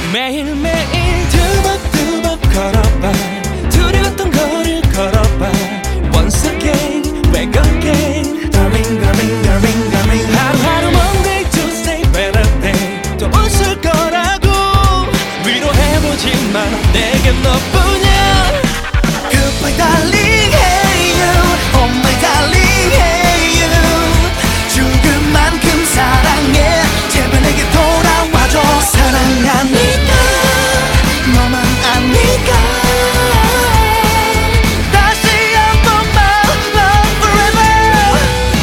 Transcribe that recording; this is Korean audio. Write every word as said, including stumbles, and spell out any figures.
매일매일 두벅두벅 걸어봐 두려웠던 거리를 걸어봐 Once again we're gonna